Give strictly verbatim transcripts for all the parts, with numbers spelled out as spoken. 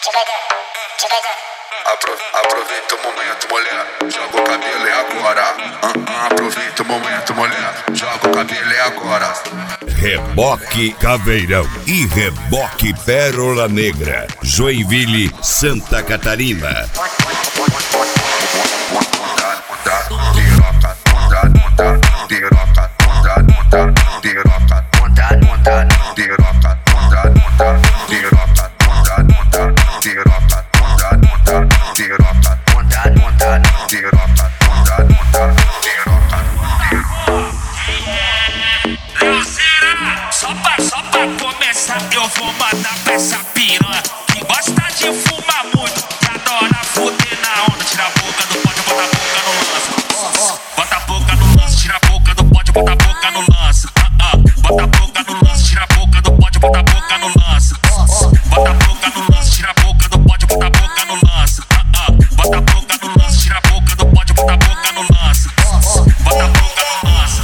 Apro, aproveita o momento, mulher, joga o cabelo e agora. Ah, ah, aproveita o momento, mulher, joga o cabelo e agora. Reboque Caveirão e Reboque Pérola Negra, Joinville, Santa Catarina. Só pra começar, eu vou mandar pra essa piranha que gosta de fumar muito, que adora fuder na onda. Tira a boca do pode, bota a boca no lance. Bota a boca no lance, tira a boca do pode, bota a boca no lance. Bota a boca no lance, tira a boca do pode, bota a boca no lance. Bota a boca no lance, tira a boca do pode, bota a boca no lance. Bota a boca no lance, tira a boca do pode, bota a boca no lance. Bota a boca no lance.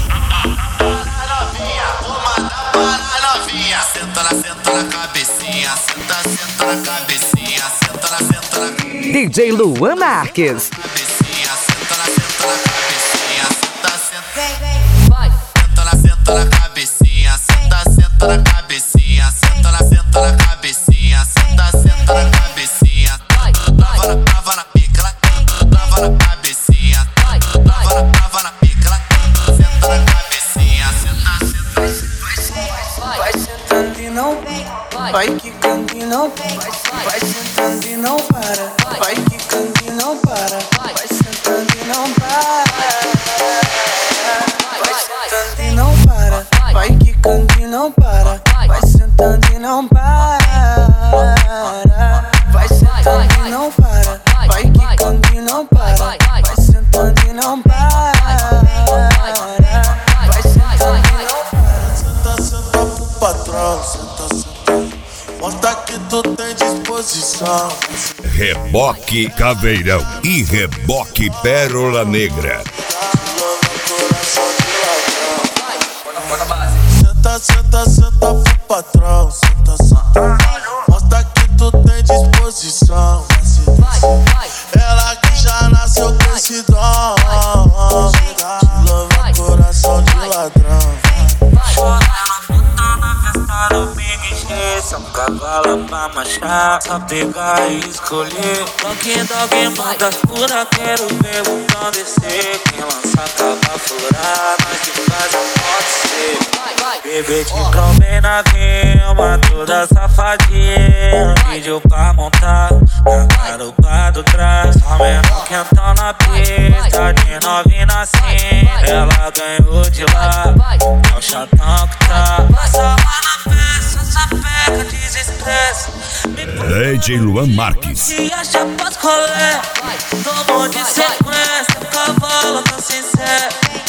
Senta na, senta na cabecinha, senta, senta na cabecinha, senta na, senta na D J Luan Marques. cabecinha, senta na, senta na cabecinha, senta, senta. Vai. Senta na, senta na cabecinha, senta, senta na cabecinha, senta na, senta na cabecinha, senta, senta na cabecinha. Trava na, trava na pica, trava na cabecinha, trava na, trava na pica, senta na cabecinha, senta, senta. Vai sentando e não vai quicando e não vai sentando e não para, vai quicando e não para, vai sentando e não para, vai sentando e não para, vai quicando e não para, vai sentando e não para, vai sentando e não para, vai quicando e não para, vai sentando e não para, vai sentando e não para. Senta, senta pro patrão, senta, senta. Mostra que tu tem disposição. Reboque Caveirão e Reboque Pérola Negra. Senta, senta, senta pro patrão, senta, senta. Mostra que tu tem disposição. Ela que já nasceu com esse dom. Te louva coração de ladrão. São cavalo pra marchar, só pegar e escolher. Dog dog manda pura, quero ver o pão descer. Quem lança acaba furar, nós que faz acontecer. Bebê de bem na rima, toda safadinha. Vídeo pra montar, na garupa do trás. Só mesmo quentão na pista, de novinha assim. Ela ganhou de lá, é o chatão que tá. Passa lá na peça, essa pega desestressa. D J Luan Marques. Se acha pós colé, tomou de sequência. Cavalo tão sincero.